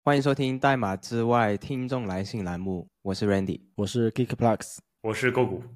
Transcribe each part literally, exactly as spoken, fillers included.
欢迎收听代码之外听众来信栏目，我是 Randy， 我是 Geekplex， 我是勾股。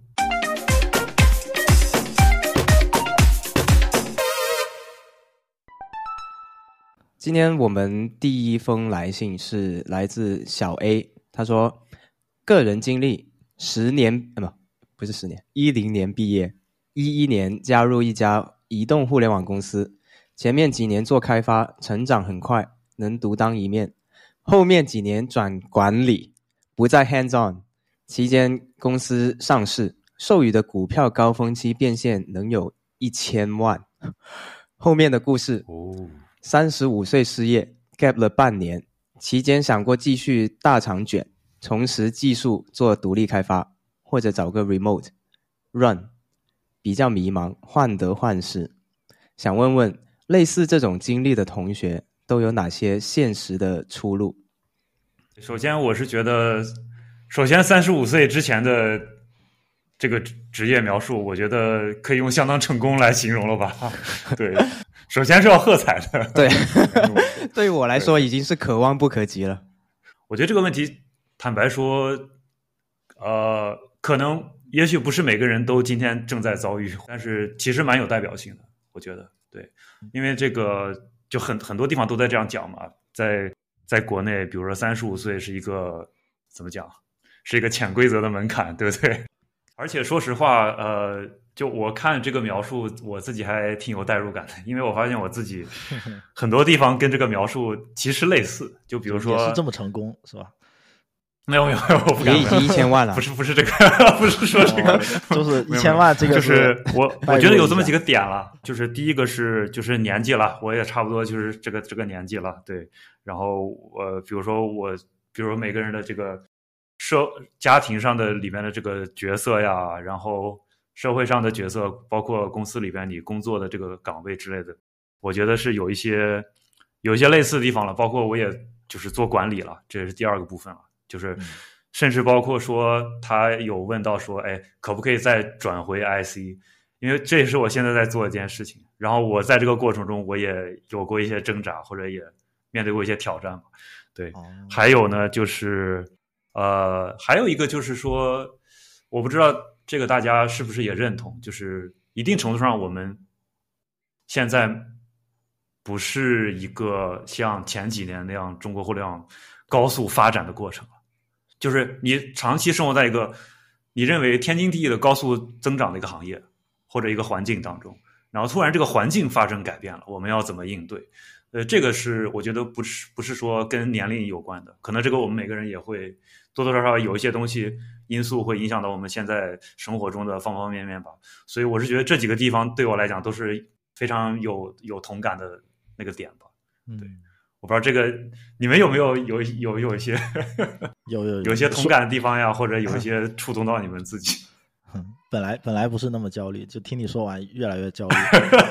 今天我们第一封来信是来自小 A， 他说个人经历十年呃不不是十年一零年毕业，一一年加入一家移动互联网公司，前面几年做开发，成长很快，能独当一面，后面几年转管理，不再 hands on， 期间公司上市，授予的股票高峰期变现能有一千万。后面的故事哦， 三十五岁失业 gap 了半年，期间想过继续大厂卷，重拾技术做独立开发，或者找个 remote run， 比较迷茫，患得患失。想问问类似这种经历的同学都有哪些现实的出路？ 首先我是觉得，首先三十五岁之前的这个职业描述，我觉得可以用相当成功来形容了吧？对，首先是要喝彩的。 对，对于我来说已经是可望不可及了。 我觉得这个问题，坦白说，呃，可能也许不是每个人都今天正在遭遇，但是其实蛮有代表性的。我觉得，对，因为这个就很很多地方都在这样讲嘛，在在国内，比如说三十五岁是一个怎么讲，是一个潜规则的门槛，对不对？而且说实话，呃，就我看这个描述，我自己还挺有代入感的，因为我发现我自己很多地方跟这个描述其实类似，就比如说也是这么成功，是吧？ 没有没有，我不敢， 也已经一千万了， 不是不是这个，不是说这个， 哦、就是一千万这个是，就是我我觉得有这么几个点了，就是第一个是就是年纪了，我也差不多就是这个这个年纪了，对，然后呃，比如说我，比如说每个人的这个社家庭上的里面的这个角色呀，然后社会上的角色，包括公司里边你工作的这个岗位之类的，我觉得是有一些有一些类似的地方了，包括我也就是做管理了，这是第二个部分了。就是甚至包括说他有问到说，哎，可不可以再转回 I C， 因为这也是我现在在做一件事情，然后我在这个过程中我也有过一些挣扎，或者也面对过一些挑战嘛。对、哦、还有呢就是呃还有一个就是说，我不知道这个大家是不是也认同，就是一定程度上我们现在不是一个像前几年那样中国互联网高速发展的过程，就是你长期生活在一个你认为天经地义的高速增长的一个行业或者一个环境当中，然后突然这个环境发生改变了，我们要怎么应对？呃，这个是我觉得不是不是说跟年龄有关的，可能这个我们每个人也会多多少少有一些东西因素会影响到我们现在生活中的方方面面吧。所以我是觉得这几个地方对我来讲都是非常有有同感的那个点吧。对。嗯，我不知道这个你们有没有有有有一些有有有一些同感的地方呀，或者有一些触动到你们自己。 本来本来不是那么焦虑，就听你说完越来越焦虑。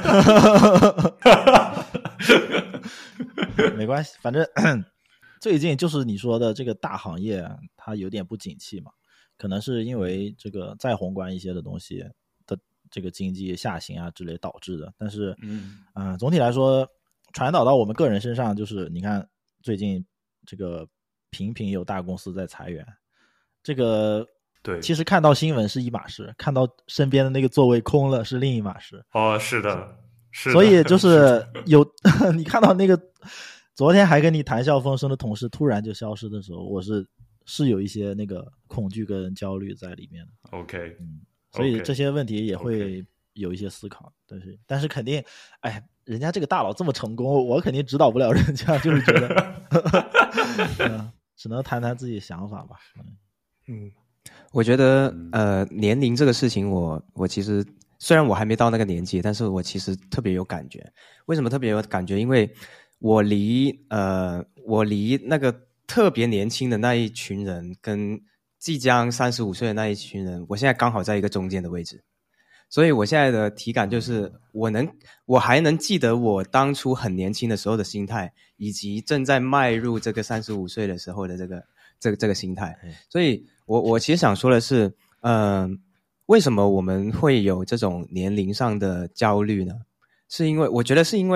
没关系，反正最近就是你说的这个大行业它有点不景气嘛，可能是因为这个再宏观一些的东西的这个经济下行啊之类导致的，但是嗯、呃，总体来说传导到我们个人身上，就是你看最近这个频频有大公司在裁员，这个对， 其实看到新闻是一码事，看到身边的那个座位空了是另一码事。 哦，是的，是的。 所以就是有你看到那个昨天还跟你谈笑风生的同事突然就消失的时候，我是是有一些那个恐惧跟焦虑在里面的。 OK， 嗯，所以这些问题也会有一些思考，但是但是肯定，哎，人家这个大佬这么成功，我肯定指导不了人家，就是觉得，嗯，只能谈谈自己想法吧。 嗯，我觉得呃，年龄这个事情我，我我其实虽然我还没到那个年纪，但是我其实特别有感觉。为什么特别有感觉？因为我离呃，我离那个特别年轻的那一群人，跟即将三十五岁的那一群人，我现在刚好在一个中间的位置。所以我现在的体感就是，我能，我还能记得我当初很年轻的时候的心态，以及正在迈入这个三十五岁的时候的这个这个这个心态。所以我我其实想说的是，嗯、呃，为什么我们会有这种年龄上的焦虑呢？是因为我觉得是因为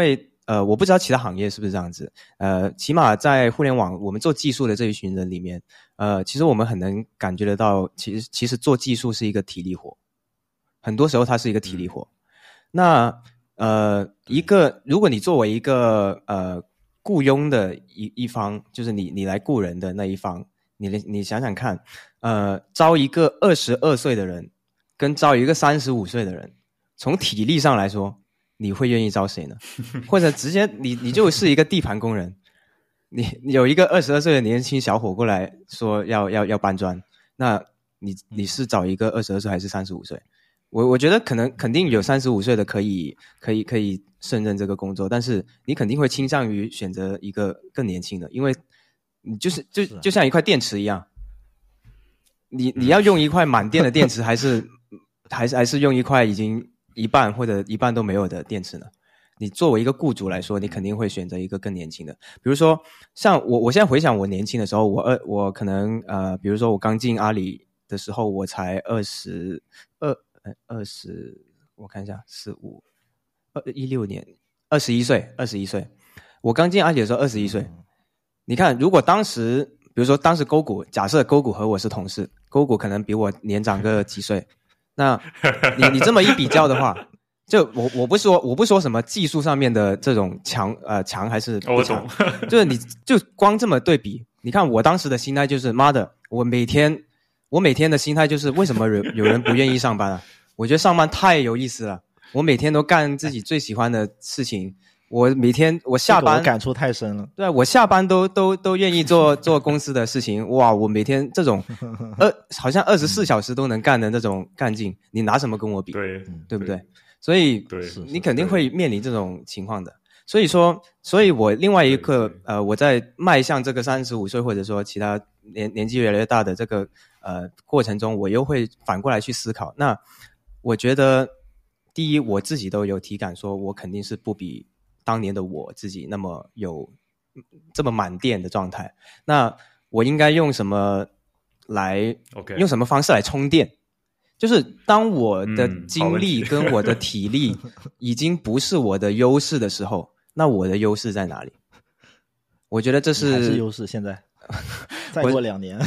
呃，我不知道其他行业是不是这样子，呃，起码在互联网我们做技术的这一群人里面，呃，其实我们很能感觉得到，其实其实做技术是一个体力活，很多时候它是一个体力活。嗯、那呃，一个如果你作为一个呃雇佣的一一方，就是你你来雇人的那一方，你你想想看，呃，招一个二十二岁的人，跟招一个三十五岁的人，从体力上来说，你会愿意招谁呢？或者直接你你就是一个地盘工人，你你有一个二十二岁的年轻小伙过来说要要要搬砖，那你你是找一个二十二岁还是三十五岁？我我觉得可能肯定有三十五岁的可以可以可以胜任这个工作，但是你肯定会倾向于选择一个更年轻的，因为你就是就就像一块电池一样，你你要用一块满电的电池，还是还是还是用一块已经一半或者一半都没有的电池呢？你作为一个雇主来说，你肯定会选择一个更年轻的。比如说，像我我现在回想我年轻的时候，我二我可能呃，比如说我刚进阿里的时候，我才二十二。二十，我看一下，四五，二一六年，二十一岁，二十一岁。我刚进阿里的时候，二十一岁。你看，如果当时，比如说当时勾股，假设勾股和我是同事，勾股可能比我年长个几岁，那你你这么一比较的话，就我我不说我不说什么技术上面的这种强呃强还是不强，就是你就光这么对比，你看我当时的心态就是妈的，我每天我每天的心态就是为什么有有人不愿意上班啊？我觉得上班太有意思了，我每天都干自己最喜欢的事情。我每天我下班， 这个我感触太深了。 对，我下班都都都愿意做做公司的事情。哇，我每天这种二好像二十四小时都能干的那种干劲，你拿什么跟我比？ 对， 对不对？所以对， 你肯定会面临这种情况的。所以说，所以我另外一个呃，我在迈向这个三十五岁或者说其他年年纪越来越大的这个呃过程中，我又会反过来去思考。那我觉得，第一，我自己都有体感，说我肯定是不比当年的我自己那么有这么满电的状态。那我应该用什么来 okay. 用什么方式来充电？就是当我的精力跟我的体力已经不是我的优势的时候，那我的优势在哪里？我觉得这是还是优势。现在再过两年，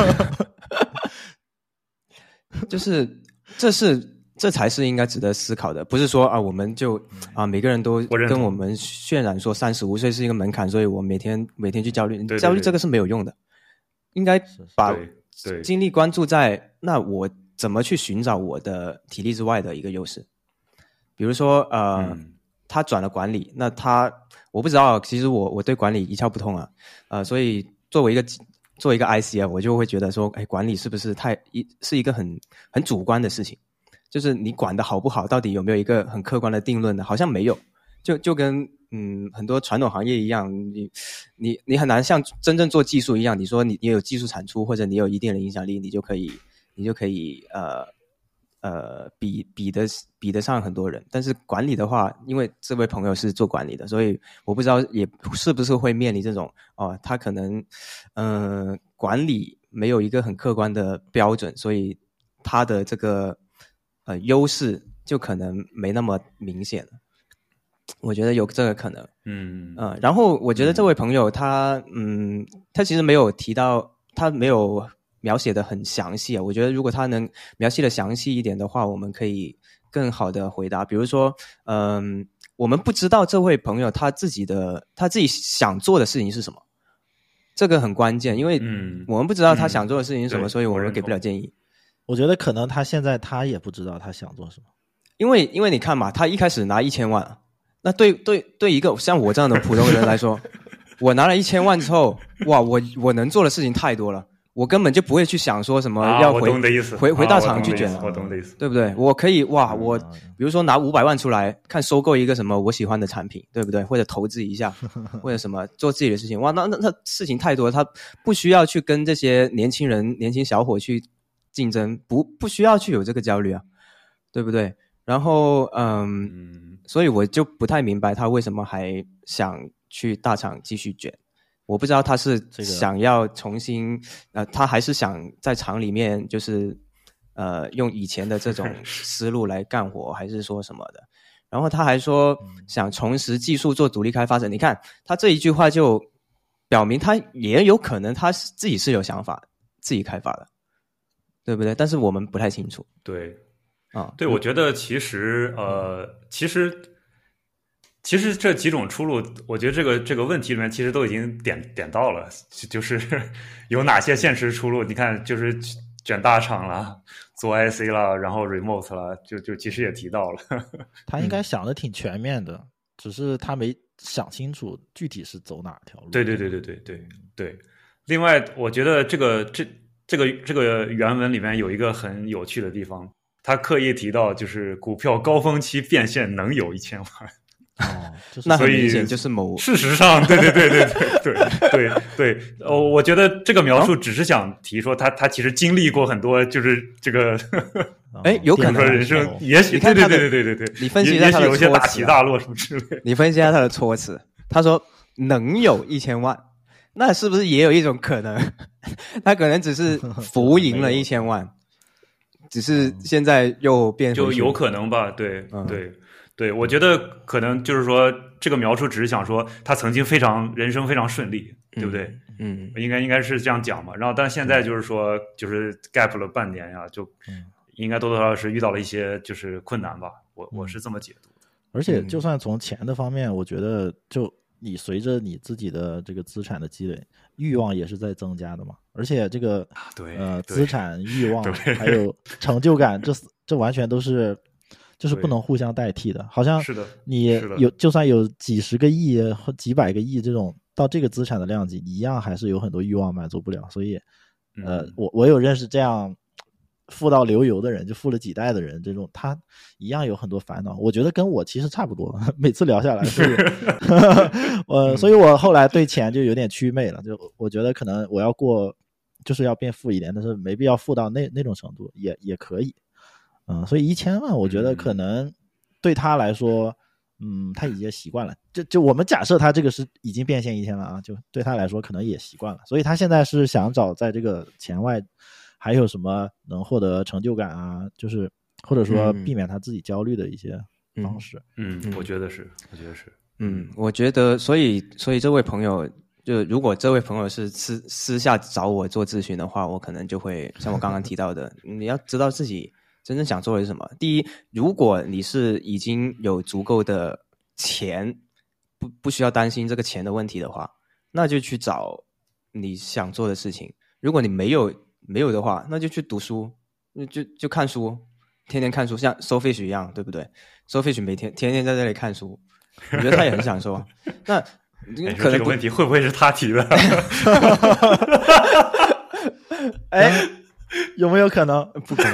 就是这是。这才是应该值得思考的，不是说啊，我们就啊每个人都跟我们渲染说三十五岁是一个门槛，所以我每天每天去焦虑， 对对对焦虑这个是没有用的，应该把精力关注在那我怎么去寻找我的体力之外的一个优势，比如说呃、嗯，他转了管理，那他我不知道，其实我我对管理一窍不通啊，呃，所以作为一个作为一个 I C 啊，我就会觉得说，哎，管理是不是太一是一个很很主观的事情。就是你管的好不好，到底有没有一个很客观的定论呢？好像没有，就就跟嗯很多传统行业一样，你你你很难像真正做技术一样，你说你你有技术产出或者你有一定的影响力，你就可以你就可以呃呃比比得比得上很多人。但是管理的话，因为这位朋友是做管理的，所以我不知道也是不是会面临这种哦，他可能嗯、呃、管理没有一个很客观的标准，所以他的这个。呃，优势就可能没那么明显了，我觉得有这个可能。 嗯呃，然后我觉得这位朋友他，嗯，他其实没有提到，他没有描写的很详细啊。我觉得如果他能描写的详细一点的话，我们可以更好的回答。比如说，嗯、呃，我们不知道这位朋友他自己的他自己想做的事情是什么，这个很关键，因为我们不知道他想做的事情是什么，嗯、所以我们给不了建议。 我觉得可能他现在他也不知道他想做什么， 因为因为你看嘛，他一开始拿一千万，那对对对一个像我这样的普通人来说，我拿了一千万之后，哇，我我能做的事情太多了，我根本就不会去想说什么要回、 啊、 回回大厂去卷， 我懂的意思， 对不对？我可以哇，我比如说拿五百万出来看收购一个什么我喜欢的产品，对不对？或者投资一下，或者什么做自己的事情，哇，那那那事情太多了，他不需要去跟这些年轻人、年轻小伙去。竞争不不需要去有这个焦虑啊，对不对？然后嗯，嗯，所以我就不太明白他为什么还想去大厂继续卷。我不知道他是想要重新、這個、呃，他还是想在厂里面就是呃用以前的这种思路来干活，还是说什么的？ 然后他还说想重拾技术做独立开发者。你看他这一句话就表明他也有可能他自己是有想法自己开发的，对不对？但是我们不太清楚。 对啊， 对，我觉得其实呃，其实其实这几种出路，我觉得这个这个问题里面其实都已经点点到了，就是有哪些现实出路。你看，就是卷大厂了，做 I C 了，然后 remote 了，就就其实也提到了。 他应该想的挺全面的，只是他没想清楚具体是走哪条路。 对对对对对对对。另外，我觉得这个这这个这个原文里面有一个很有趣的地方，他刻意提到就是股票高峰期变现能有一千万。 哦，就是、 那很明显就是某事实上，对对对对对对对对，哦，我觉得这个描述只是想提说他他其实经历过很多，就是这个， 哎，有可能人生也许对对对对对对， 你分析一下他的有些大起大落什么之类， 你分析一下他的措辞，他说能有一千万，那是不是也有一种可能，他可能只是浮盈了一千万，只是现在又变就有可能吧？对、 嗯、 对。对，我觉得可能就是说，这个描述只是想说他曾经非常人生非常顺利，对不对？ 嗯， 应该应该是这样讲嘛。然后，但现在就是说，就是 gap 了半年呀，就应该多多少少是遇到了一些就是困难吧。我我是这么解读的。 而且，就算从钱的方面，我觉得就你随着你自己的这个资产的积累，欲望也是在增加的嘛。而且这个对呃资产欲望还有成就感，这这完全都是。就是不能互相代替的，好像你有就算有几十个亿或几百个亿这种到这个资产的量级，一样还是有很多欲望满足不了。所以，呃，我我有认识这样富到流油的人，就富了几代的人，这种他一样有很多烦恼。我觉得跟我其实差不多，每次聊下来，所以，呃，所以我后来对钱就有点祛魅了。就我觉得可能我要过，就是要变富一点，但是没必要富到那那种程度，也也可以。嗯，所以一千万，我觉得可能对他来说，嗯，他已经习惯了。就就我们假设他这个是已经变现一千万啊，就对他来说可能也习惯了。所以他现在是想找在这个钱外还有什么能获得成就感啊，就是或者说避免他自己焦虑的一些方式。 嗯，嗯我觉得是，我觉得是。 嗯，我觉得，所以所以这位朋友，就如果这位朋友是私私下找我做咨询的话，我可能就会像我刚刚提到的，你要知道自己真正想做的是什么。第一，如果你是已经有足够的钱，不不需要担心这个钱的问题的话，那就去找你想做的事情。如果你没有没有的话，那就去读书，就就看书，天天看书，像 Sofish 一样，对不对 ？Sofish 每天天天在这里看书，我觉得他也很享受啊。那可能这个问题会不会是他提的？ 哎。有没有可能？ 不可能。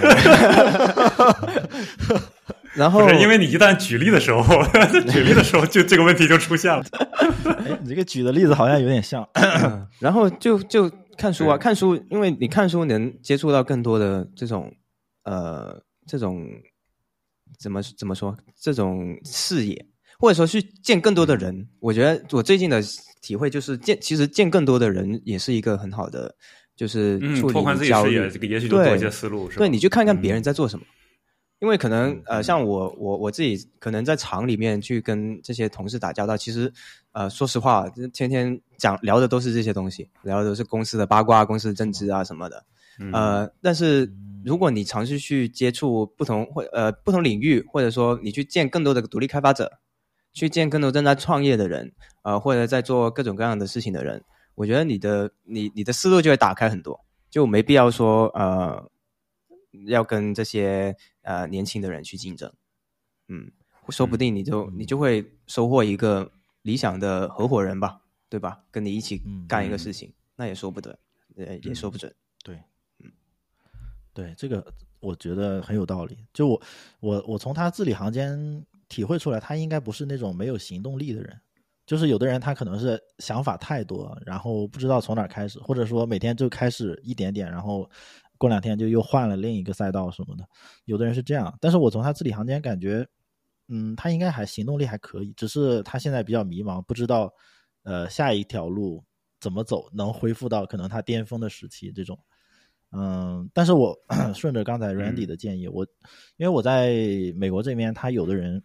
然后， 不是因为你一旦举例的时候，举例的时候就这个问题就出现了。 哎，你这个举的例子好像有点像。 然后就就看书啊，看书，因为你看书能接触到更多的这种呃这种怎么怎么说这种视野，或者说去见更多的人。我觉得我最近的体会就是见，其实见更多的人也是一个很好的。就是处理你焦虑， 嗯、这个也许就多一些思路，是吧？ 对，你去看看别人在做什么，嗯、因为可能呃， 嗯、 像我我我自己可能在厂里面去跟这些同事打交道，其实呃，说实话，天天讲聊的都是这些东西，聊的都是公司的八卦、公司的政治啊什么的， 嗯、 呃，但是如果你尝试去接触不同或呃不同领域，或者说你去见更多的独立开发者，去见更多正在创业的人，呃，或者在做各种各样的事情的人。我觉得你的你你的思路就会打开很多，就没必要说呃要跟这些呃年轻的人去竞争，嗯，说不定你就、嗯、你就会收获一个理想的合伙人吧，对吧？跟你一起干一个事情，嗯、那也说不得，呃也说不准。 对，嗯，对，这个我觉得很有道理。就我我我从他字里行间体会出来，他应该不是那种没有行动力的人。就是有的人他可能是想法太多，然后不知道从哪儿开始，或者说每天就开始一点点，然后过两天就又换了另一个赛道什么的。有的人是这样，但是我从他字里行间感觉，嗯，他应该还行动力还可以，只是他现在比较迷茫，不知道呃下一条路怎么走，能恢复到可能他巅峰的时期这种。嗯，但是我顺着刚才 Randy 的建议，我因为我在美国这边，他有的人。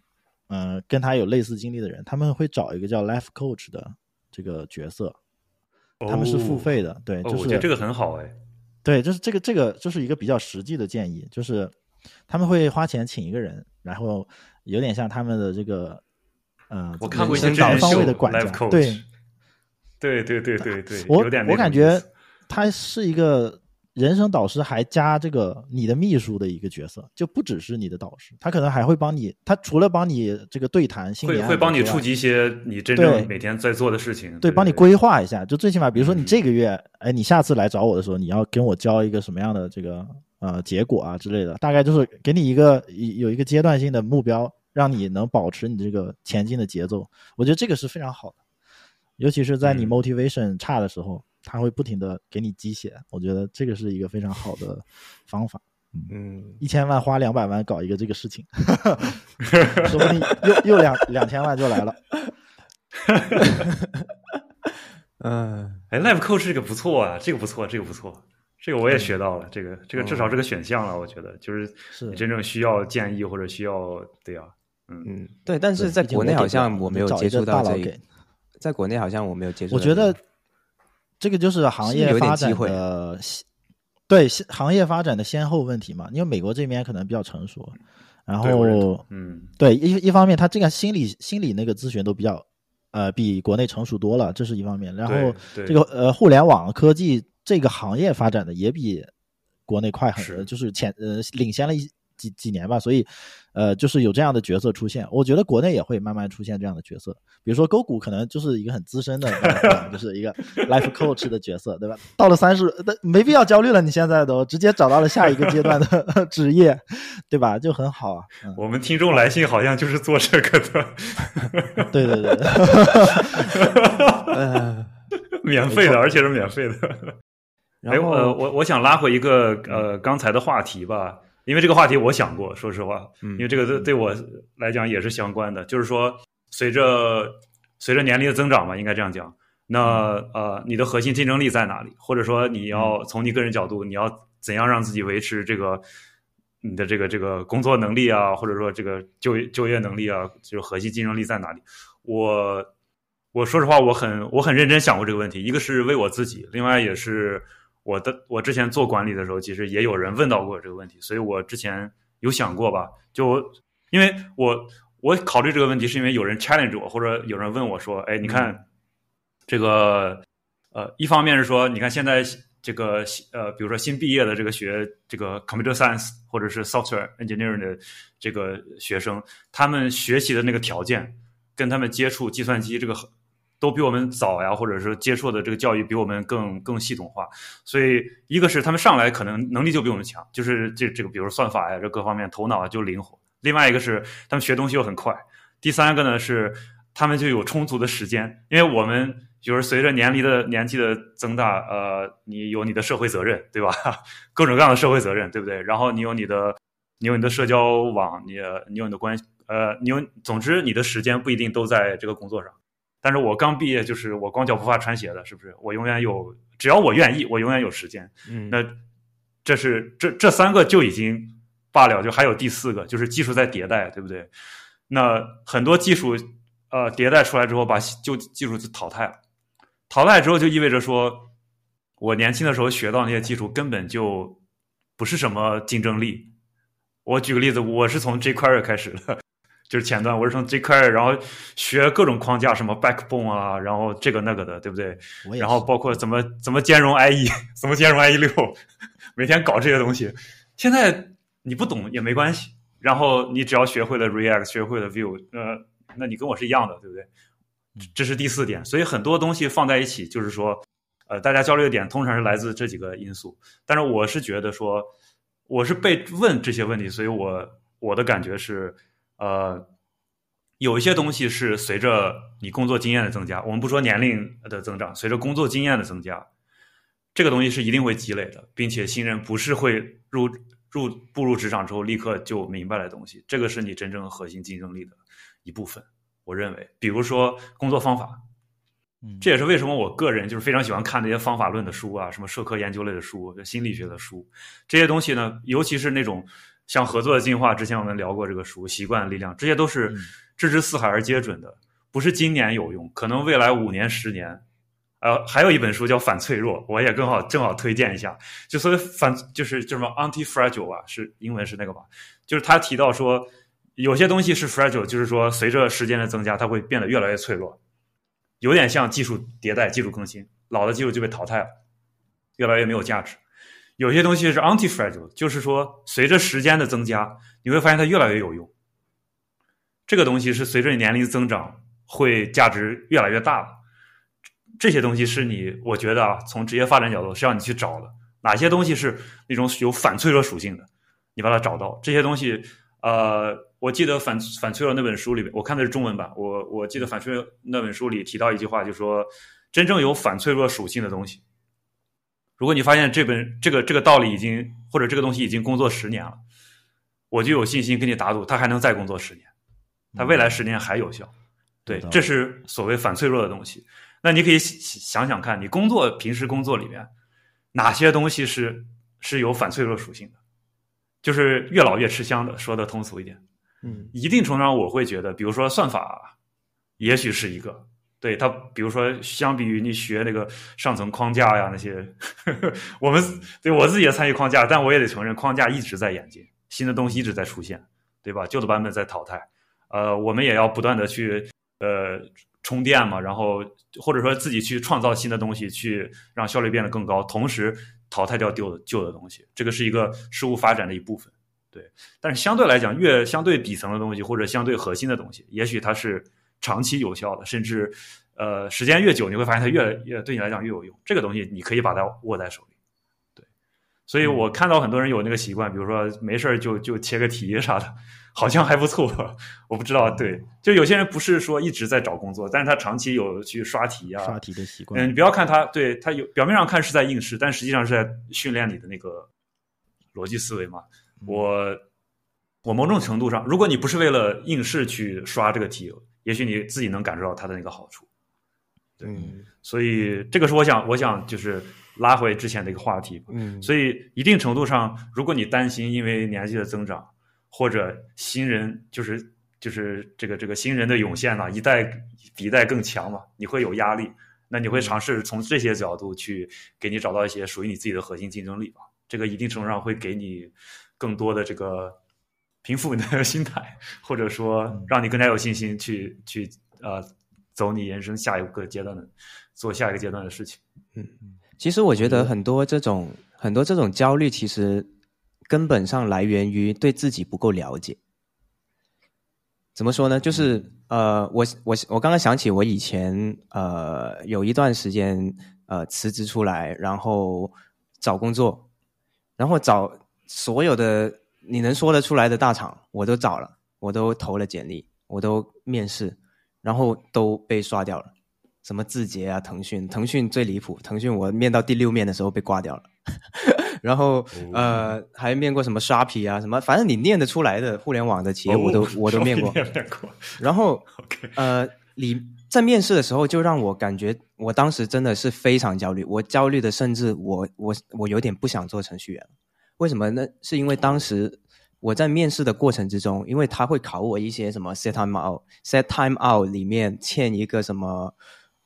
嗯、呃，跟他有类似经历的人，他们会找一个叫 life coach 的这个角色，他们是付费的，对， 哦， 就是、 我觉得这个很好哎。 对，就是这个这个就是一个比较实际的建议，就是他们会花钱请一个人，然后有点像他们的这个呃， 我看过一些全方位的管家，对， 对对对对对， 我有点我感觉他是一个人生导师，还加这个你的秘书的一个角色，就不只是你的导师，他可能还会帮你，他除了帮你这个对谈心理会会帮你触及一些你真正每天在做的事情，对， 对，帮你规划一下，就最起码比如说你这个月，嗯、哎，你下次来找我的时候，你要跟我交一个什么样的这个呃结果啊之类的，大概就是给你一个有一个阶段性的目标，让你能保持你这个前进的节奏。我觉得这个是非常好的，尤其是在你 motivation 差的时候，嗯、他会不停的给你鸡血，我觉得这个是一个非常好的方法。嗯，一千万花两百万搞一个这个事情，说不定又又两两千万就来了。 嗯， 哎 ，Life Coach 这个不错啊，这个不错，这个不错，这个我也学到了，嗯、这个这个至少是个选项了，我觉得就是你真正需要建议或者需要，对啊，嗯嗯，对，但是在国内好像我没有接触到这一，在国内好像我没有接触到、 這個。我觉得这个就是行业发展的。对行业发展的先后问题嘛，因为美国这边可能比较成熟，然后嗯， 对一一方面，他这个心理心理那个咨询都比较呃比国内成熟多了，这是一方面。然后这个呃互联网科技这个行业发展的也比国内快很多，就是前呃领先了一几几年吧，所以呃就是有这样的角色出现。我觉得国内也会慢慢出现这样的角色。比如说勾股可能就是一个很资深的就是一个 life coach 的角色，对吧？到了三十没必要焦虑了，你现在都直接找到了下一个阶段的职业，对吧？就很好啊、 嗯、我们听众来信好像就是做这个的。 对对对呃免费的，而且是免费的。哎，呃我我想拉回一个呃刚才的话题吧，因为这个话题我想过，说实话，因为这个对对我来讲也是相关的，就是说随着随着年龄的增长嘛，应该这样讲。那呃，你的核心竞争力在哪里？或者说你要从你个人角度，你要怎样让自己维持这个你的这个这个工作能力啊，或者说这个就就业能力啊，就是核心竞争力在哪里？我我说实话，我很我很认真想过这个问题。一个是为我自己，另外也是我的我之前做管理的时候，其实也有人问到过这个问题，所以我之前有想过吧，就因为我。我考虑这个问题是因为有人 challenge 我，或者有人问我说，哎，你看这个呃一方面是说你看现在这个呃比如说新毕业的这个学这个 computer science 或者是 software engineering 的这个学生，他们学习的那个条件跟他们接触计算机这个都比我们早呀，或者是接触的这个教育比我们更更系统化，所以一个是他们上来可能能力就比我们强，就是这这个比如算法呀这各方面头脑啊就灵活。另外一个是他们学东西又很快，第三个呢是他们就有充足的时间，因为我们就是随着年龄的年纪的增大，呃，你有你的社会责任，对吧？各种各样的社会责任，对不对？然后你有你的，你有你的社交网，你你有你的关系，呃，你有，总之你的时间不一定都在这个工作上。但是我刚毕业，就是我光脚不怕穿鞋的，是不是？我永远有，只要我愿意，我永远有时间。 嗯， 那这是这这三个就已经罢了，就还有第四个，就是技术在迭代，对不对？那很多技术呃迭代出来之后，把旧技术就淘汰了，淘汰之后就意味着说，我年轻的时候学到那些技术根本就不是什么竞争力。我举个例子，我是从 jQuery 开始的，就是前端，我是从 jQuery， 然后学各种框架，什么 Backbone 啊，然后这个那个的，对不对？然后包括怎么怎么兼容 I E， 怎么兼容 I E 六，每天搞这些东西。现在你不懂也没关系，然后你只要学会了 React， 学会了 Vue， 呃，那你跟我是一样的，对不对？这是第四点。所以很多东西放在一起，就是说，呃，大家交流的点通常是来自这几个因素。但是我是觉得说，我是被问这些问题，所以我我的感觉是，呃，有一些东西是随着你工作经验的增加，我们不说年龄的增长，随着工作经验的增加，这个东西是一定会积累的，并且新人不是会入入步入职场之后立刻就明白的东西，这个是你真正核心竞争力的一部分。我认为，比如说工作方法，这也是为什么我个人就是非常喜欢看那些方法论的书啊，什么社科研究类的书、心理学的书，这些东西呢，尤其是那种像合作的进化，之前我们聊过这个书《习惯力量》，这些都是置之四海而皆准的，不是今年有用，可能未来五年、十年。呃，还有一本书叫《反脆弱》，我也更好正好推荐一下。就所谓反，就是叫什么 anti-fragile 吧，是英文是那个吧？就是他提到说，有些东西是 fragile， 就是说随着时间的增加，它会变得越来越脆弱，有点像技术迭代、技术更新，老的技术就被淘汰了，越来越没有价值。有些东西是 anti-fragile， 就是说随着时间的增加，你会发现它越来越有用。这个东西是随着你年龄增长，会价值越来越大的。这些东西是你，我觉得啊，从职业发展角度是让你去找的。哪些东西是那种有反脆弱属性的，你把它找到。这些东西，呃，我记得反反脆弱那本书里面，我看的是中文版，我我记得反脆弱那本书里提到一句话，就是说，真正有反脆弱属性的东西，如果你发现这本这个这个道理已经或者这个东西已经工作十年了，我就有信心跟你打赌，它还能再工作十年，它未来十年还有效。对，这是所谓反脆弱的东西。那你可以想想看，你工作平时工作里面哪些东西是是有反脆弱属性的，就是越老越吃香的，说的通俗一点。 嗯， 一定程度上我会觉得，比如说算法也许是一个，对，它比如说相比于你学那个上层框架呀那些呵呵，我们对我自己也参与框架，但我也得承认框架一直在演进，新的东西一直在出现，对吧？旧的版本在淘汰，呃我们也要不断的去呃充电嘛，然后或者说自己去创造新的东西，去让效率变得更高，同时淘汰掉旧的旧的东西，这个是一个事物发展的一部分。对，但是相对来讲，越相对底层的东西或者相对核心的东西，也许它是长期有效的，甚至呃时间越久，你会发现它越越对你来讲越有用。这个东西你可以把它握在手里。对，所以我看到很多人有那个习惯，比如说没事就就切个题啥的，好像还不错。我不知道，对，就有些人不是说一直在找工作，但是他长期有去刷题啊， 刷题的习惯。 嗯，你不要看他，对他有表面上看是在应试，但实际上是在训练你的那个逻辑思维嘛。我我某种程度上，如果你不是为了应试去刷这个题，也许你自己能感受到它的那个好处。对， 嗯， 所以这个是我想我想就是拉回之前的一个话题。 嗯， 所以一定程度上，如果你担心因为年纪的增长，或者新人就是就是这个这个新人的涌现呢、啊，一代比一代更强嘛，你会有压力，那你会尝试从这些角度去给你找到一些属于你自己的核心竞争力吧。这个一定程度上会给你更多的这个平复你的心态，或者说让你更加有信心去去呃走你人生下一个阶段的做下一个阶段的事情。 嗯，其实我觉得很多这种很多这种焦虑，其实根本上来源于对自己不够了解。怎么说呢？就是呃，我我我刚刚想起我以前呃有一段时间呃辞职出来，然后找工作，然后找所有的你能说得出来的大厂，我都找了，我都投了简历，我都面试，然后都被刷掉了。什么字节啊，腾讯，腾讯最离谱，腾讯我面到第六面的时候被挂掉了。然后呃，还面过什么刷皮啊，什么，反正你念得出来的互联网的企业，我都、哦、我都面过。 面过然后、 okay. 呃，你在面试的时候，就让我感觉，我当时真的是非常焦虑，我焦虑的甚至我我我有点不想做程序员。为什么呢？是因为当时我在面试的过程之中，因为他会考我一些什么 set time out，set time out 里面欠一个什么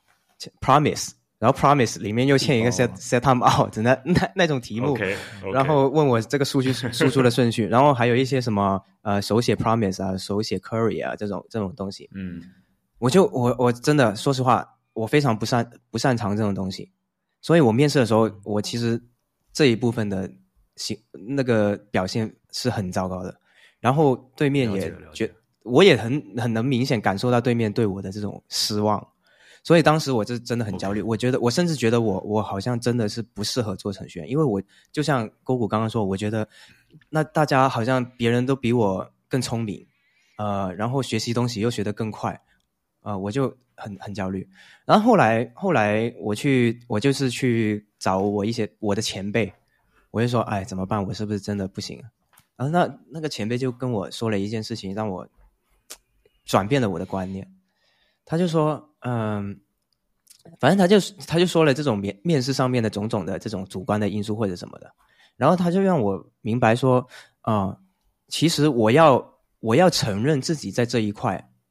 promise。然后 promise 里面又欠一个 set、oh. set time out 那那那种题目， okay, okay. 然后问我这个数据输出的顺序，然后还有一些什么呃手写 promise 啊，手写 query 啊这种这种东西， 嗯， 我就我我真的说实话，我非常不擅不擅长这种东西，所以我面试的时候，我其实这一部分的行那个表现是很糟糕的，然后对面也觉我也很很能明显感受到对面对我的这种失望。所以当时我就真的很焦虑， okay. 我觉得我甚至觉得我我好像真的是不适合做程序员，因为我就像勾股刚刚说，我觉得那大家好像别人都比我更聪明，呃，然后学习东西又学得更快，呃，我就很很焦虑。然后后来后来我去我就是去找我一些我的前辈，我就说，哎，怎么办？我是不是真的不行？然后那那个前辈就跟我说了一件事情，让我转变了我的观念。他就说，嗯，反正他就他就说了这种面面试上面的种种的这种主观的因素或者什么的，然后他就让我明白说，啊、呃，其实我要我要承认自己在这一块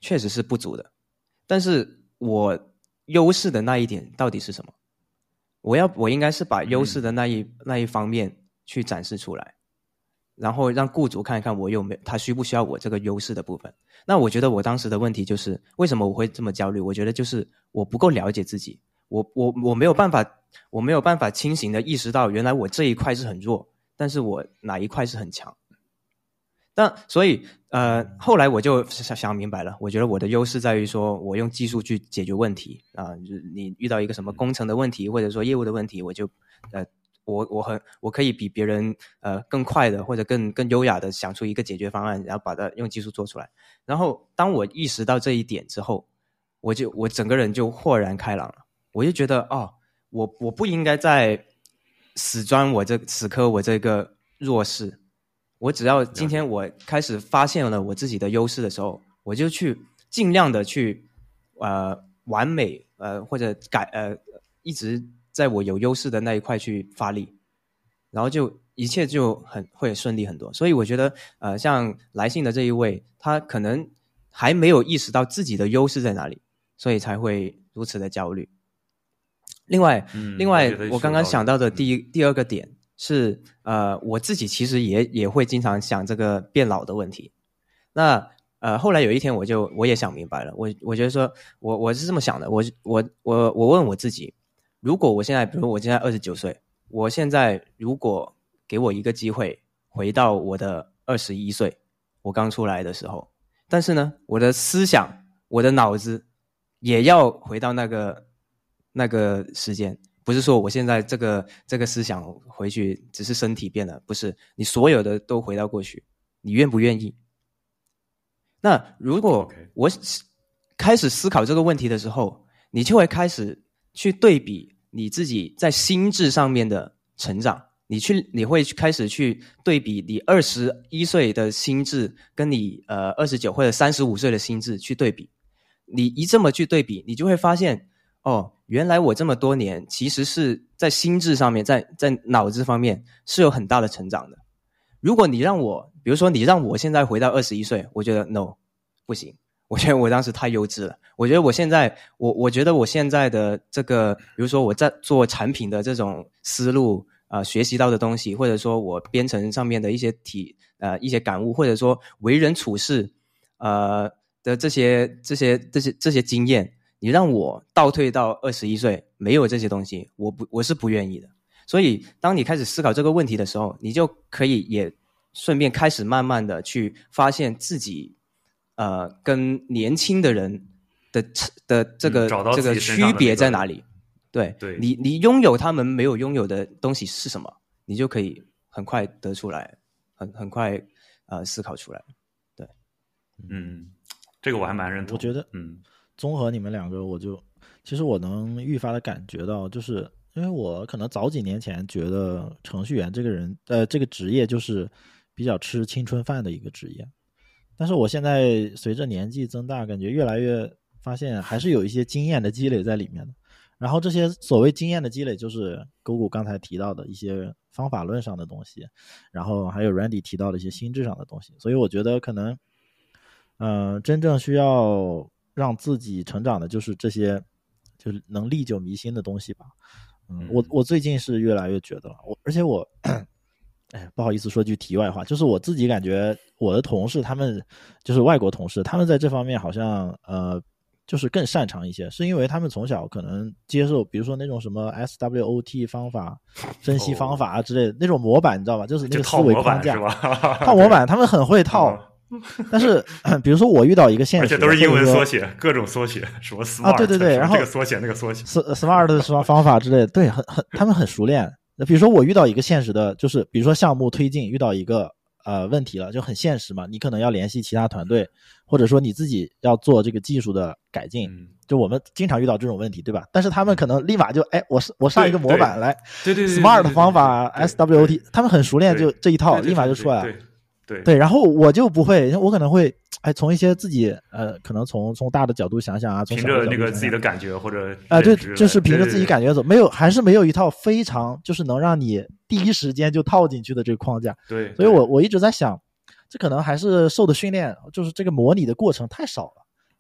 确实是不足的，但是我优势的那一点到底是什么？我要我应该是把优势的那一、嗯、那一方面去展示出来，然后让雇主看一看我有没有他需不需要我这个优势的部分。那我觉得我当时的问题就是为什么我会这么焦虑？我觉得就是我不够了解自己，我我我没有办法我没有办法清醒的意识到原来我这一块是很弱，但是我哪一块是很强。但所以呃，后来我就想想明白了，我觉得我的优势在于说我用技术去解决问题啊、呃，你遇到一个什么工程的问题或者说业务的问题，我就呃我我很我可以比别人呃更快的或者更更优雅的想出一个解决方案，然后把它用技术做出来。然后当我意识到这一点之后，我就我整个人就豁然开朗了。我就觉得哦，我我不应该再死钻我这此刻我这个弱势。我只要今天我开始发现了我自己的优势的时候，我就去尽量的去呃完美呃或者改呃一直在我有优势的那一块去发力，然后就一切就很会顺利很多。所以我觉得呃像来信的这一位，他可能还没有意识到自己的优势在哪里，所以才会如此的焦虑。另外、嗯、另外 我, 我刚刚想到的第一、嗯、第二个点是呃，我自己其实也也会经常想这个变老的问题。那呃，后来有一天我就我也想明白了，我我觉得说我我是这么想的，我我我我问我自己，如果我现在比如我现在二十九岁，我现在如果给我一个机会回到我的二十一岁，我刚出来的时候，但是呢，我的思想我的脑子也要回到那个那个时间。不是说我现在这个这个思想回去只是身体变了，不是，你所有的都回到过去，你愿不愿意？那如果我开始思考这个问题的时候，你就会开始去对比你自己在心智上面的成长，你去你会开始去对比你二十一岁的心智跟你呃二十九或者三十五岁的心智去对比，你一这么去对比，你就会发现哦，原来我这么多年其实是在心智上面，在在脑子方面是有很大的成长的。如果你让我，比如说你让我现在回到二十一岁，我觉得 no 不行，我觉得我当时太幼稚了。我觉得我现在，我我觉得我现在的这个，比如说我在做产品的这种思路啊、呃，学习到的东西，或者说我编程上面的一些体呃一些感悟，或者说为人处事呃的这些这些这些这些经验。你让我倒退到二十一岁，没有这些东西，我不我是不愿意的。所以当你开始思考这个问题的时候，你就可以也顺便开始慢慢的去发现自己呃跟年轻的人的的这个、嗯、这个区别在哪里。对， 对你你拥有他们没有拥有的东西是什么，你就可以很快得出来，很很快呃思考出来。对， 嗯，这个我还蛮认同。 我觉得嗯。 综合你们两个，我就其实我能愈发的感觉到，就是因为我可能早几年前觉得程序员这个人呃这个职业就是比较吃青春饭的一个职业，但是我现在随着年纪增大，感觉越来越发现还是有一些经验的积累在里面的。然后这些所谓经验的积累，就是勾股刚才提到的一些方法论上的东西，然后还有 Randy 提到的一些心智上的东西。所以我觉得可能呃真正需要让自己成长的就是这些就是能历久弥新的东西吧。嗯，我我最近是越来越觉得了，我而且我哎，不好意思说句题外话，就是我自己感觉我的同事他们就是外国同事，他们在这方面好像呃就是更擅长一些，是因为他们从小可能接受比如说那种什么 S W O T 方法分析方法之类的、哦、那种模板你知道吧，就是那个思维框架，套模板他们很会套。但是比如说我遇到一个现实， 而且都是英文缩写，各种缩写，什么 smart 啊，对对对，然后这个缩写那个缩写 smart 的什么方法之类的，对，很很他们很熟练。比如说我遇到一个现实的，就是比如说项目推进遇到一个呃问题了，就很现实嘛，你可能要联系其他团队，或者说你自己要做这个技术的改进、嗯、就我们经常遇到这种问题，对吧？但是他们可能立马就哎我我上一个模板来， 对对对 smart 方法 S W O T， 他们很熟练，就这一套立马就出来了。 对对对对对, 对，然后我就不会，我可能会哎从一些自己呃可能从从大的角度想想啊，从凭着那个自己的感觉或者啊、呃、对，就是凭着自己感觉走，没有还是没有一套非常就是能让你第一时间就套进去的这个框架。 对， 所以我我一直在想，这可能还是受的训练，就是这个模拟的过程太少了。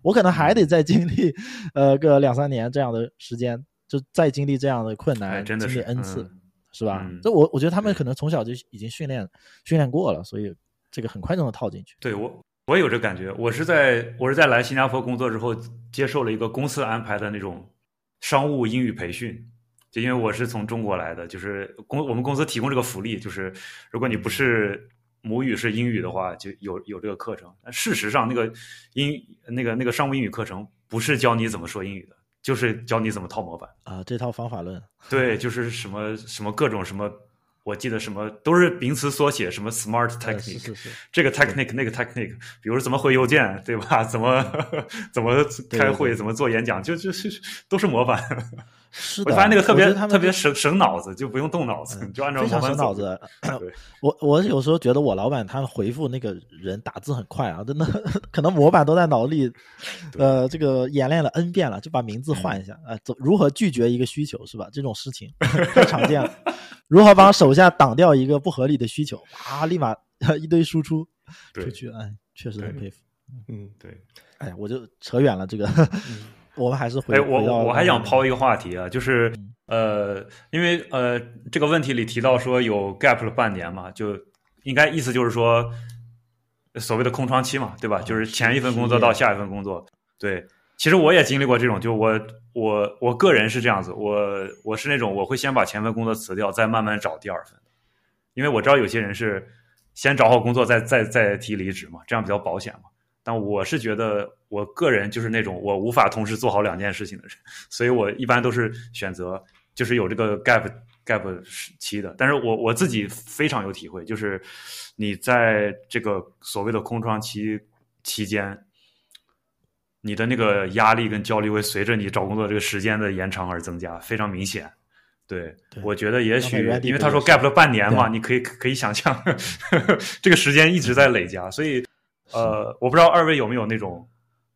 我可能还得再经历呃个两三年这样的时间，就再经历这样的困难， 哎、真的是经历 n 次， 嗯、 是吧？ 嗯、 这我我觉得他们可能从小就已经训练训练过了，所以这个很快就能套进去。 对我我也有这感觉，我是在我是在来新加坡工作之后，接受了一个公司安排的那种商务英语培训。就因为我是从中国来的，就是公我们公司提供这个福利，就是如果你不是母语是英语的话，就有有这个课程。事实上，那个英那个那个商务英语课程不是教你怎么说英语的，就是教你怎么套模板啊，这套方法论。 对，就是什么什么各种什么。我记得什么都是名词缩写，什么 smart technique，、呃、 是是是这个 technique 那个 technique， 比如怎么回邮件，对吧？怎么怎么开会， 对对对怎么做演讲，就就是都是模板。 是的， 我发现那个特别他们特别省省脑子，就不用动脑子， 嗯、 你就按照非常模板省脑子。 对我我有时候觉得我老板他回复那个人打字很快啊，真的可能模板都在脑里，呃，这个演练了 n 遍了，就把名字换一下啊、呃，如何拒绝一个需求是吧？这种事情太常见了。如何帮手下挡掉一个不合理的需求啊？立马一堆输出出去，哎，确实很佩服。 嗯，对。 哎呀，我就扯远了这个， 嗯、 我们还是回。 哎，我回到我还想抛一个话题啊，就是、嗯、呃，因为呃，这个问题里提到说有 gap 了半年嘛，就应该意思就是说所谓的空窗期嘛，对吧？ 哦、 就是前一份工作到下一份工作，对。其实我也经历过这种，就我我我个人是这样子，我我是那种我会先把前份工作辞掉，再慢慢找第二份，因为我知道有些人是先找好工作再再再提离职嘛，这样比较保险嘛。但我是觉得我个人就是那种我无法同时做好两件事情的人，所以我一般都是选择就是有这个 gap gap 期的。但是我我自己非常有体会，就是你在这个所谓的空窗期期间。你的那个压力跟焦虑会随着你找工作这个时间的延长而增加，非常明显。对， 对我觉得也许因为他说 gap 了半年嘛，你可以可以想象呵呵这个时间一直在累加，所以呃，我不知道二位有没有那种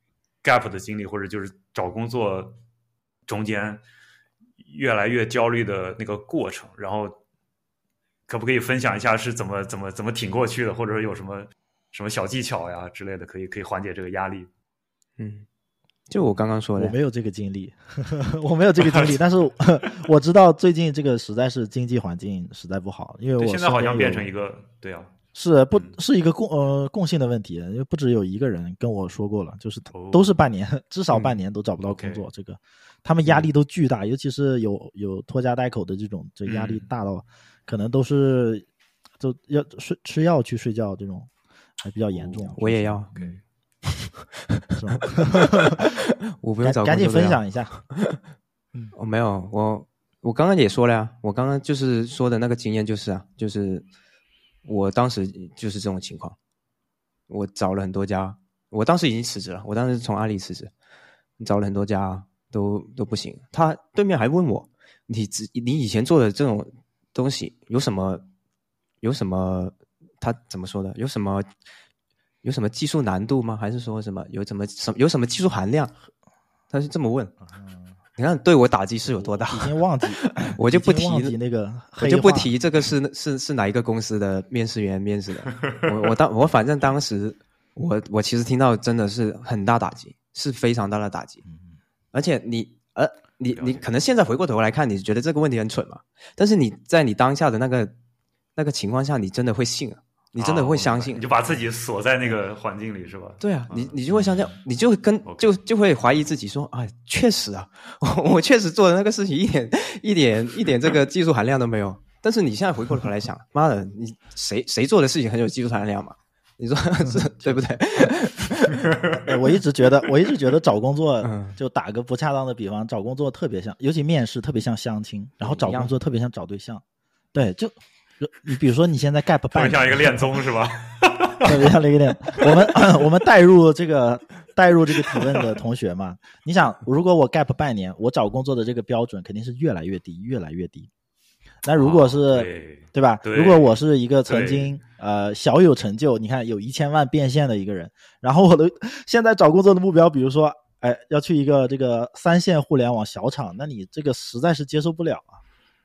gap 的经历，或者就是找工作中间越来越焦虑的那个过程，然后可不可以分享一下是怎么怎么怎么挺过去的，或者说有什么什么小技巧呀之类的，可以可以缓解这个压力。 嗯，就我刚刚说的， 我没有这个经历，我没有这个经历，但是我知道最近这个实在是经济环境实在不好，因为我现在好像变成一个对啊， 是不是一个共呃共性的问题，因为不只有一个人跟我说过了，就是都是半年，哦、至少半年都找不到工作，嗯、这个他们压力都巨大，尤其是有有拖家带口的这种，这压力大到、嗯、可能都是就要睡吃药去睡觉，这种还比较严重。 哦、我也要。 Okay. 是吗我不用找工作， 赶紧分享一下。 嗯，我、哦、没有，我我刚刚也说了呀，我刚刚就是说的那个经验就是啊，就是我当时就是这种情况，我找了很多家，我当时已经辞职了，我当时从阿里辞职，找了很多家都都不行。他对面还问我，你你以前做的这种东西有什么有什么？他怎么说的？有什么？有什么技术难度吗？还是说什么有什么什么有什么技术含量？他是这么问。你看对我打击是有多大？ 已经忘记， 我就不提那个， 我就不提这个是是是哪一个公司的面试员面试的。我我当我反正当时我我其实听到真的是很大打击，是非常大的打击。而且你呃你你可能现在回过头来看，你觉得这个问题很蠢嘛？但是你在你当下的那个那个情况下，你真的会信啊？你真的会相信、 啊、你就把自己锁在那个环境里是吧？ 对啊，你你就会相信，你就跟就就会怀疑自己说，啊，确实啊，我我确实做的那个事情一点一点一点这个技术含量都没有。但是你现在回过头来想，妈的，你谁谁做的事情很有技术含量嘛？你说是、嗯、对不对？ 我一直觉得，我一直觉得找工作，就打个不恰当的比方，找工作特别像，尤其面试特别像相亲，然后找工作特别像找对象，对，就。你比如说你现在 gap 半年， 像一个恋综是吧？ 特别像一个恋。我们我们带入这个带入这个提问的同学嘛，你想，如果我 gap 半年，我找工作的这个标准肯定是越来越低，越来越低。那如果是、哦、对, 对吧对？如果我是一个曾经呃小有成就，你看有一千万变现的一个人，然后我的现在找工作的目标，比如说，哎，要去一个这个三线互联网小厂，那你这个实在是接受不了啊。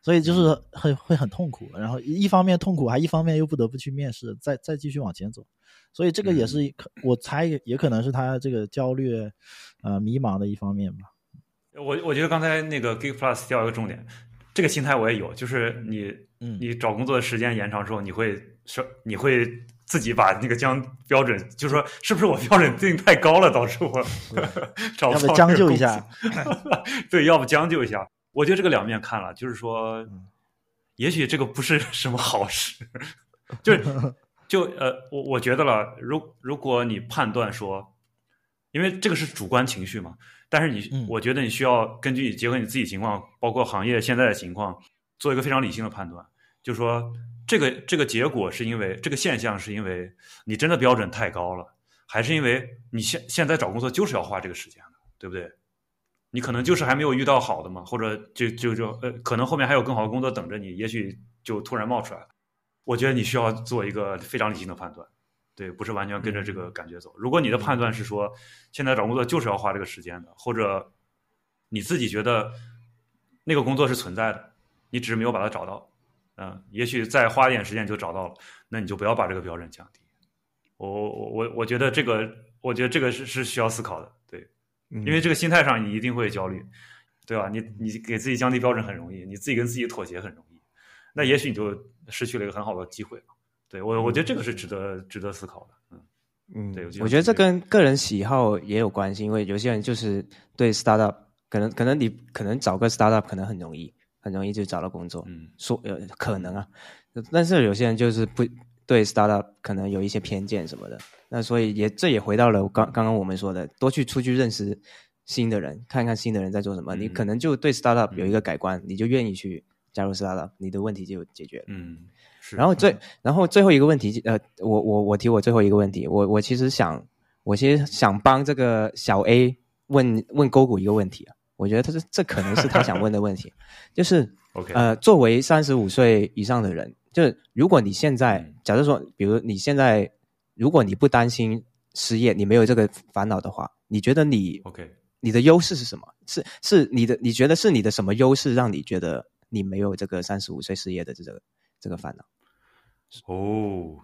所以就是很会很痛苦，然后一方面痛苦，还一方面又不得不去面试，再再继续往前走。所以这个也是、嗯、我猜也可能是他这个焦虑呃迷茫的一方面吧。 我我觉得刚才那个 Geek Plus 掉一个重点，这个心态我也有，就是你嗯你找工作的时间延长之后，你会说你会自己把那个将标准，就是说是不是我标准定太高了，导致我找不到，要不将就一下？ 对，要不将就一下。我觉得这个两面看了，就是说，也许这个不是什么好事，就是就呃，我我觉得了，如如果你判断说，因为这个是主观情绪嘛。但是你， 嗯、 我觉得你需要根据你结合你自己情况，包括行业现在的情况，做一个非常理性的判断。就是说，这个这个结果是因为这个现象是因为你真的标准太高了，还是因为你现现在找工作就是要花这个时间的，对不对？你可能就是还没有遇到好的嘛，或者就就就呃，可能后面还有更好的工作等着你，也许就突然冒出来了。我觉得你需要做一个非常理性的判断。对，不是完全跟着这个感觉走。如果你的判断是说，现在找工作就是要花这个时间的，或者你自己觉得那个工作是存在的，你只是没有把它找到，嗯、呃，也许再花一点时间就找到了，那你就不要把这个标准降低。我我我我觉得这个，我觉得这个是是需要思考的，对，因为这个心态上你一定会焦虑，对吧？你你给自己降低标准很容易，你自己跟自己妥协很容易，那也许你就失去了一个很好的机会了。对，我我觉得这个是值得值得思考的，嗯嗯， 对， 我觉得这跟个人喜好也有关系，因为有些人就是对 startup 可能可能你可能找个 startup 可能很容易，很容易就找到工作， 嗯， 说呃可能啊，但是有些人就是不对 startup 可能有一些偏见什么的，那所以也这也回到了刚刚刚我们说的，多去出去认识新的人，看看新的人在做什么，嗯、你可能就对 startup 有一个改观，嗯、你就愿意去加入 startup， 你的问题就解决了， 嗯。 然后最，然后最后一个问题，呃，我我我提我最后一个问题，我我其实想，我其实想帮这个小 A 问问勾股一个问题啊，我觉得他是这可能是他想问的问题，就是 ，OK， 呃，作为三十五岁以上的人，就是如果你现在，假如说，比如你现在，如果你不担心失业，你没有这个烦恼的话，你觉得你 OK， 你的优势是什么？是是你的，你觉得是你的什么优势让你觉得你没有这个三十五岁失业的这个这个烦恼？ 哦，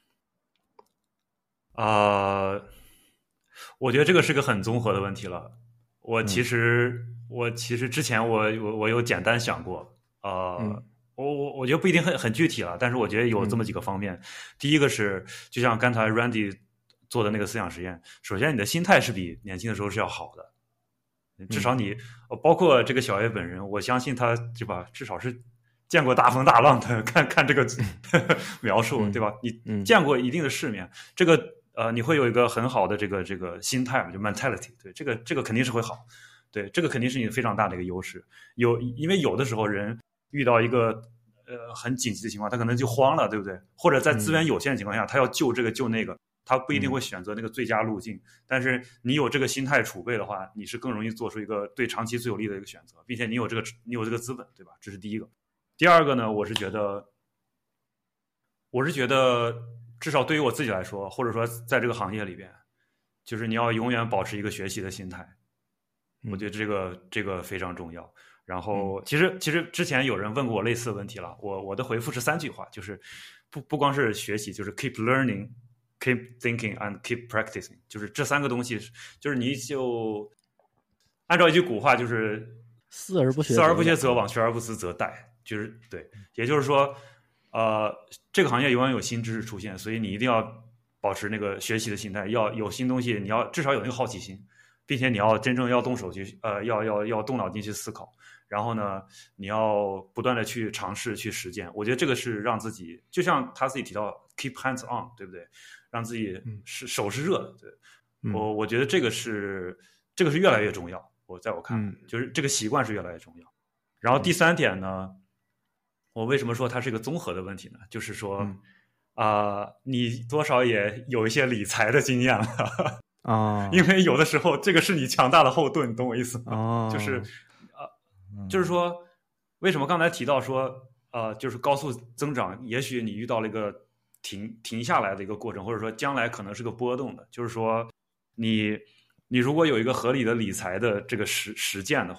啊、呃，我觉得这个是个很综合的问题了。我其实，嗯、我其实之前我我我有简单想过，呃，嗯、我我我觉得不一定很很具体了，但是我觉得有这么几个方面。嗯、第一个是，就像刚才 Randy 做的那个思想实验，首先你的心态是比年轻的时候是要好的，至少你，嗯、包括这个小 A 本人，我相信他对吧，至少是。见过大风大浪的，看看这个描述，嗯、对吧？你见过一定的世面，嗯、这个呃，你会有一个很好的这个这个心态，就 mentality， 对，这个这个肯定是会好，对，这个肯定是你非常大的一个优势。有，因为有的时候人遇到一个呃很紧急的情况，他可能就慌了，对不对？或者在资源有限的情况下，嗯、他要救这个救那个，他不一定会选择那个最佳路径。嗯、但是你有这个心态储备的话，你是更容易做出一个对长期最有利的一个选择，并且你有这个你有这个资本，对吧？这是第一个。第二个呢，我是觉得，我是觉得，至少对于我自己来说，或者说在这个行业里边，就是你要永远保持一个学习的心态。嗯、我觉得这个这个非常重要。然后，其实其实之前有人问过我类似的问题了，我我的回复是三句话，就是不不光是学习，就是 keep learning、keep thinking and keep practicing， 就是这三个东西，就是你就按照一句古话，就是思而不学， 思而不学则罔，学而不思则殆。就是对，也就是说，呃，这个行业永远有新知识出现，所以你一定要保持那个学习的心态，要有新东西，你要至少有那个好奇心，并且你要真正要动手去，呃，要要要动脑筋去思考，然后呢，你要不断的去尝试去实践。我觉得这个是让自己，就像他自己提到 keep hands on， 对不对？让自己是手是热的，对， 嗯、 我我觉得这个是这个是越来越重要。我在我看， 嗯、 就是这个习惯是越来越重要。然后第三点呢？嗯我为什么说它是一个综合的问题呢？就是说，啊、嗯呃，你多少也有一些理财的经验了啊，哦、 因为有的时候这个是你强大的后盾，你懂我意思吗？ 哦， 就是，呃，就是说，为什么刚才提到说，呃，就是高速增长，也许你遇到了一个停停下来的一个过程，或者说将来可能是个波动的，就是说，你你如果有一个合理的理财的这个实实践的话。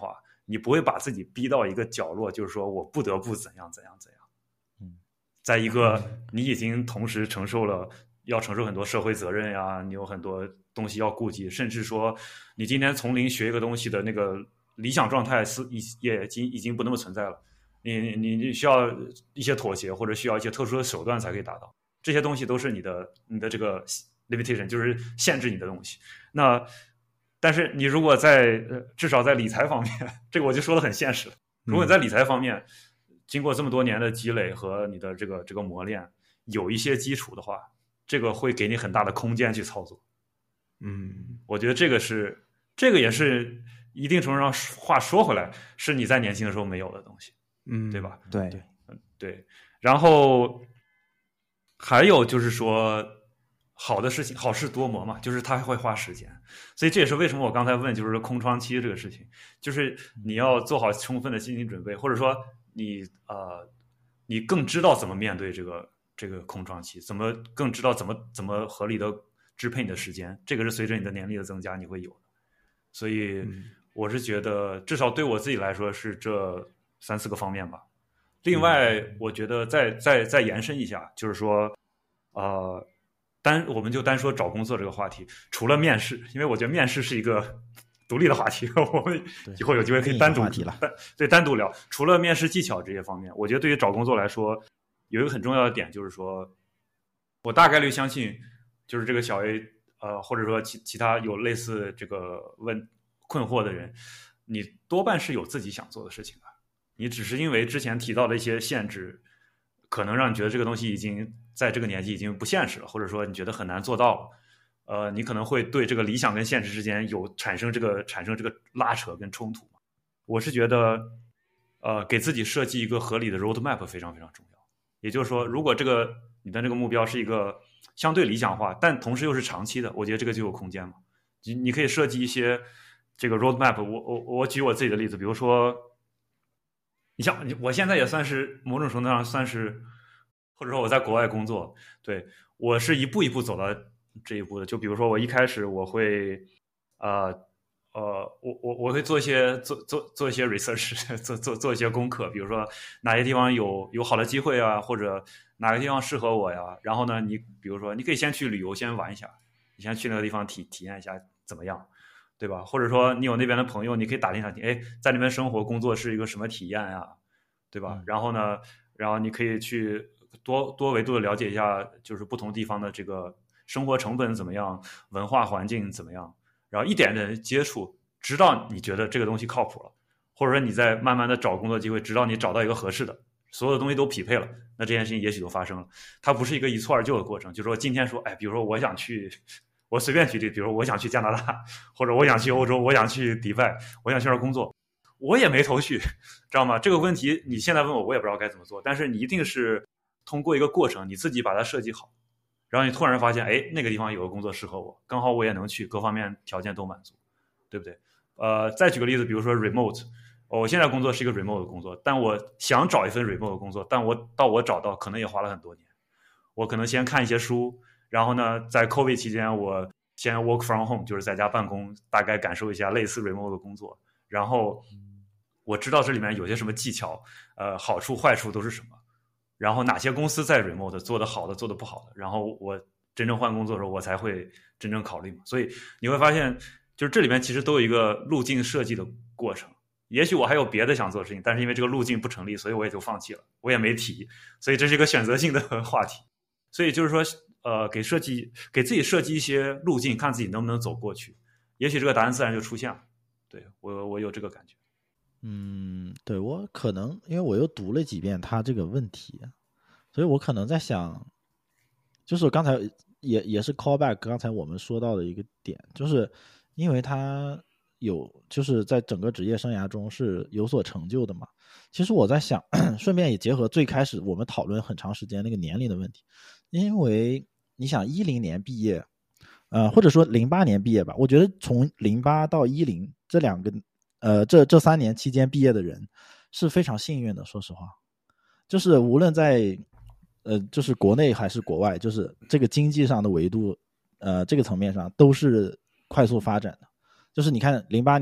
你不会把自己逼到一个角落，就是说我不得不怎样怎样怎样。 嗯， 在一个你已经同时承受了要承受很多社会责任呀，你有很多东西要顾及，甚至说你今天从零学一个东西的那个理想状态是已也已经已经不那么存在了，你你你需要一些妥协或者需要一些特殊的手段才可以达到，这些东西都是你的你的这个 limitation， 就是限制你的东西。那但是你如果在呃至少在理财方面，这个我就说的很现实了，如果你在理财方面、嗯、经过这么多年的积累和你的这个这个磨练有一些基础的话，这个会给你很大的空间去操作。 嗯， 我觉得这个是这个也是一定程度上话说回来是你在年轻的时候没有的东西。 嗯， 对吧？ 对对对。然后还有就是说好的事情好事多磨嘛，就是它会花时间，所以这也是为什么我刚才问就是说空窗期这个事情，就是你要做好充分的心理准备，或者说你呃你更知道怎么面对这个这个空窗期，怎么更知道怎么怎么合理的支配你的时间，这个是随着你的年龄的增加你会有的。所以我是觉得至少对我自己来说是这三四个方面吧。另外我觉得再再再延伸一下，就是说呃单我们就单说找工作这个话题，除了面试，因为我觉得面试是一个独立的话题，我们以后有机会可以单独话题了单对单独聊。除了面试技巧这些方面，我觉得对于找工作来说有一个很重要的点，就是说我大概率相信就是这个小 A 呃或者说其其他有类似这个问困惑的人，你多半是有自己想做的事情的，你只是因为之前提到的一些限制可能让你觉得这个东西已经在这个年纪已经不现实了，或者说你觉得很难做到了，呃，你可能会对这个理想跟现实之间有产生这个产生这个拉扯跟冲突。我是觉得呃，给自己设计一个合理的 roadmap 非常非常重要。也就是说如果这个你的这个目标是一个相对理想化但同时又是长期的，我觉得这个就有空间嘛。你你可以设计一些这个 roadmap， 我我我举我自己的例子，比如说你像我现在也算是某种程度上算是，或者说我在国外工作，对，我是一步一步走到这一步的。就比如说我一开始我会呃呃我我我会做一些做做做一些 research， 做做做一些功课，比如说哪些地方有有好的机会啊，或者哪个地方适合我呀。然后呢，你比如说你可以先去旅游先玩一下，你先去那个地方体体验一下怎么样，对吧？或者说你有那边的朋友，你可以打听打听，哎，在那边生活工作是一个什么体验呀，对吧？然后呢，然后你可以去多多维度的了解一下，就是不同地方的这个生活成本怎么样，文化环境怎么样，然后一点点接触，直到你觉得这个东西靠谱了，或者说你在慢慢的找工作机会，直到你找到一个合适的，所有的东西都匹配了，那这件事情也许就发生了。它不是一个一蹴而就的过程，就是说今天说，哎，比如说我想去。我随便举例，比如我想去加拿大，或者我想去欧洲，我想去迪拜，我想去那儿工作，我也没头绪，知道吗？这个问题你现在问我，我也不知道该怎么做。但是你一定是通过一个过程，你自己把它设计好，然后你突然发现，哎，那个地方有个工作适合我，刚好我也能去，各方面条件都满足，对不对？呃，再举个例子，比如说 remote， 我现在工作是一个 remote 的工作，但我想找一份 remote 的工作，但我到我找到可能也花了很多年，我可能先看一些书。然后呢，在 COVID 期间，我先 work from home， 就是在家办公，大概感受一下类似 remote 的工作。然后我知道这里面有些什么技巧，呃，好处坏处都是什么。然后哪些公司在 remote 做的好的，做的不好的。然后我真正换工作的时候，我才会真正考虑嘛。所以你会发现，就是这里面其实都有一个路径设计的过程。也许我还有别的想做的事情，但是因为这个路径不成立，所以我也就放弃了，我也没提。所以这是一个选择性的话题。所以就是说。呃，给设计给自己设计一些路径，看自己能不能走过去，也许这个答案自然就出现了。对，我我有这个感觉。 嗯，对，我可能因为我又读了几遍他这个问题，所以我可能在想，就是刚才也也是 callback 刚才我们说到的一个点，就是因为他有就是在整个职业生涯中是有所成就的嘛。其实我在想，顺便也结合最开始我们讨论很长时间那个年龄的问题，因为你想一零年毕业，呃，或者说零八年毕业吧，我觉得从零八到一零这两个，呃，这这三年期间毕业的人是非常幸运的。说实话，就是无论在，呃，就是国内还是国外，就是这个经济上的维度，呃，这个层面上都是快速发展的。就是你看零八年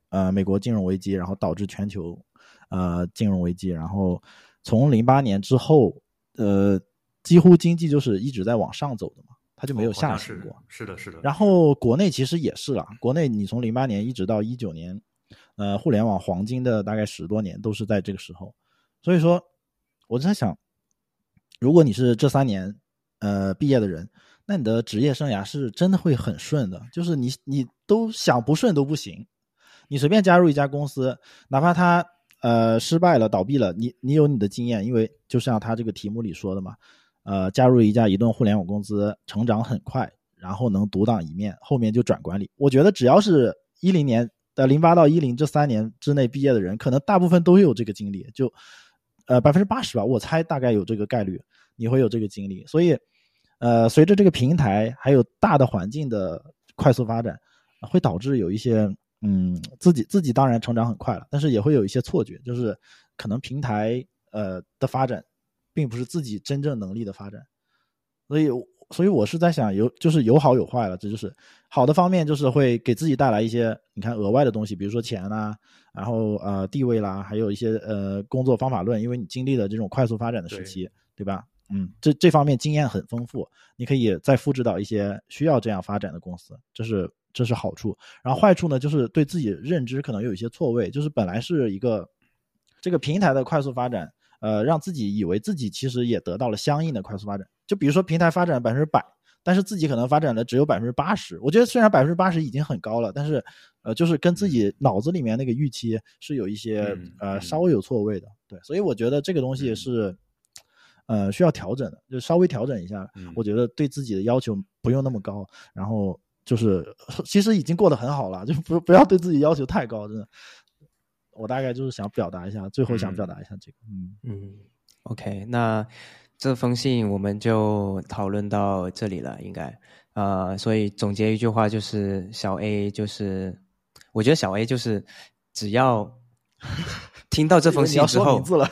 呃美国金融危机，然后导致全球呃金融危机，然后从零八年之后，呃几乎经济就是一直在往上走的嘛，它就没有下行过。 哦、是, 是的，是的。 然后国内其实也是啦，国内你从零八年一直到一九年，呃，互联网黄金的大概十多年都是在这个时候。所以说，我在想，如果你是这三年呃毕业的人，那你的职业生涯是真的会很顺的，就是你你都想不顺都不行。你随便加入一家公司，哪怕它呃失败了、倒闭了，你你有你的经验，因为就像他这个题目里说的嘛。呃，加入一家移动互联网公司，成长很快，然后能独当一面，后面就转管理。我觉得只要是一零年的零八到一零这三年之内毕业的人，可能大部分都有这个经历，就呃百分之八十吧，我猜大概有这个概率，你会有这个经历。所以，呃，随着这个平台还有大的环境的快速发展，会导致有一些嗯自己自己当然成长很快了，但是也会有一些错觉，就是可能平台呃的发展。并不是自己真正能力的发展，所以所以我是在想有就是有好有坏了，这就是好的方面就是会给自己带来一些你看额外的东西，比如说钱啦，然后呃地位啦，还有一些呃工作方法论，因为你经历了这种快速发展的时期， 对, 对吧？嗯，这这方面经验很丰富，你可以再复制到一些需要这样发展的公司，这是这是好处。然后坏处呢，就是对自己认知可能有一些错位，就是本来是一个这个平台的快速发展。呃，让自己以为自己其实也得到了相应的快速发展，就比如说平台发展百分之百，但是自己可能发展了只有百分之八十。我觉得虽然百分之八十已经很高了，但是呃，就是跟自己脑子里面那个预期是有一些、嗯、呃稍微有错位的。对，所以我觉得这个东西是呃需要调整的，就稍微调整一下。 嗯、 我觉得对自己的要求不用那么高，然后就是其实已经过得很好了，就不不要对自己要求太高，真的。我大概就是想表达一下，最后想表达一下这个。嗯嗯 ，OK， 那这封信我们就讨论到这里了，应该呃，所以总结一句话就是小 A 就是，我觉得小 A 就是只要听到这封信之后， 你要说名字了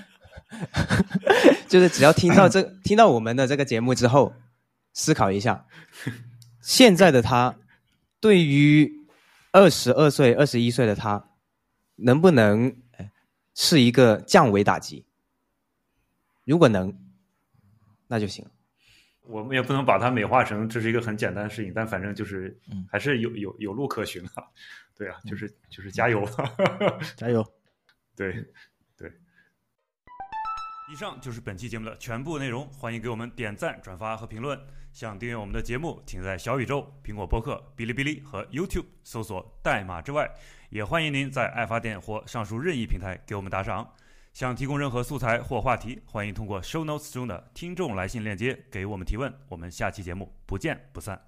就是只要听到这听到我们的这个节目之后，思考一下，现在的他对于二十二岁、二十一岁的他。能不能是一个降维打击？如果能，那就行。 我们也不能把它美化成这是一个很简单的事情，但反正就是还是有有有路可循啊。对啊，就是就是加油， 加油。 对对。以上就是本期节目的全部内容，欢迎给我们点赞、转发和评论。想订阅我们的节目，请在小宇宙、苹果播客、哔哩哔哩和 YouTube 搜索代码之外。也欢迎您在爱发电或上述任意平台给我们打赏。想提供任何素材或话题，欢迎通过 show notes 中的听众来信链接给我们提问。我们下期节目不见不散。